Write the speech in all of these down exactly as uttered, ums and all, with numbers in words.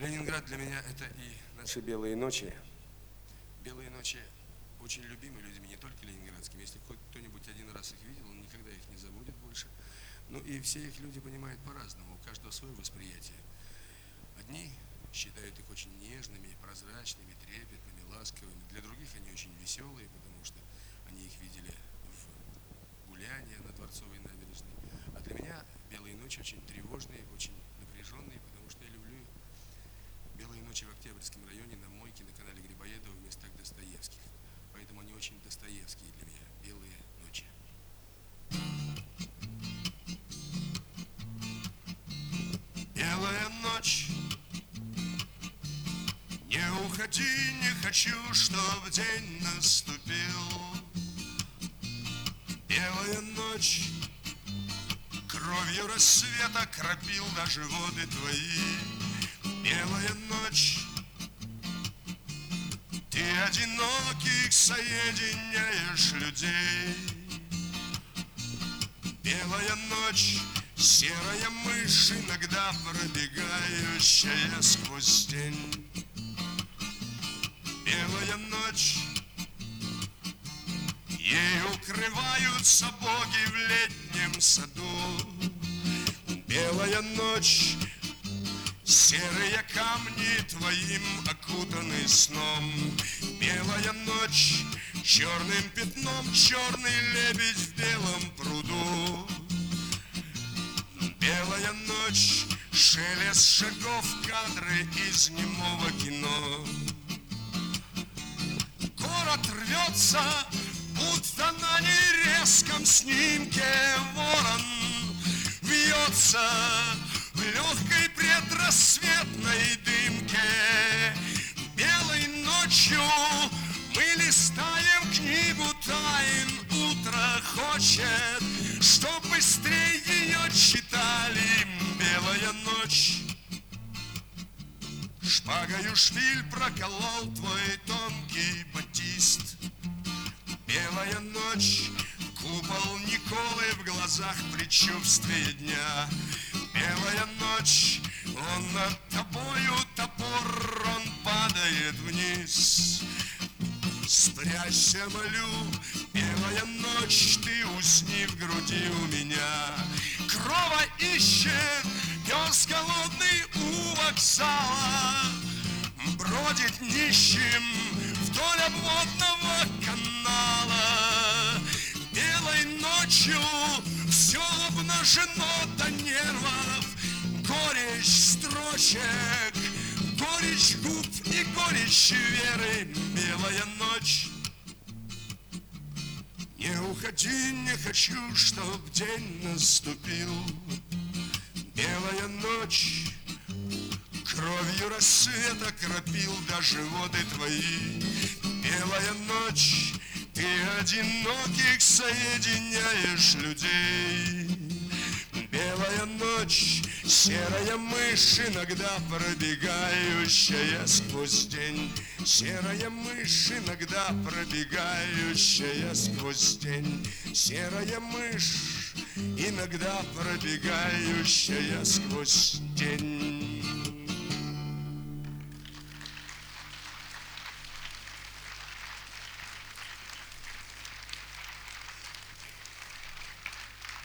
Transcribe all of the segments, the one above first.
Ленинград для меня это и наши белые ночи. Белые ночи очень любимы людьми, не только ленинградскими. Если хоть кто-нибудь один раз их видел, он никогда их не забудет больше. Ну и все их люди понимают по-разному, у каждого свое восприятие. Одни считают их очень нежными, прозрачными, трепетными, ласковыми. Для других они очень веселые, потому что они их видели в гулянии на Дворцовой набережной. А для меня белые ночи очень тревожные, очень напряженные, потому что я люблю белые ночи в Октябрьском районе на мойке на канале Грибоедова в местах Достоевских. Поэтому они очень достоевские для меня, белые ночи. Белая ночь, не уходи, не хочу, чтоб день наступил. Белая ночь, кровью рассвета кропил даже воды твои. Белая ночь, ты одиноких соединяешь людей. Белая ночь, серая мышь, иногда пробегающая сквозь тень. Белая ночь, ей укрываются боги в летнем саду. Белая ночь, серые камни твоим окутаны сном. Белая ночь, черным пятном черный лебедь в белом пруду. Белая ночь, шелест шагов, кадры из немого кино. Город рвется, будто на нерезком снимке ворон вьется в легкой предрассветной дымке. Белой ночью мы листаем книгу тайн. Утро хочет, чтоб быстрее ее читали. Белая ночь, шпагою шпиль проколол твой тонкий батист. Белая ночь, купол Николы в глазах предчувствие дня. Белая ночь, он над тобою топор, он падает вниз. Спрячься, молю, белая ночь, ты усни в груди у меня. Крова ищет пес голодный у вокзала, бродит нищим вдоль обводного канала. Белой ночью все обнажено до нервов, горечь строчек, горечь губ и горечь веры. Белая ночь, не уходи, не хочу, чтоб день наступил. Белая ночь, кровью рассвета кропил даже воды твои. Белая ночь, ты одиноких соединяешь людей. Белая ночь, серая мышь, иногда пробегающая сквозь день. Серая мышь, иногда пробегающая сквозь день. Серая мышь, иногда пробегающая сквозь день.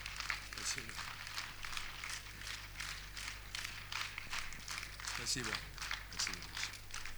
Спасибо. Спасибо.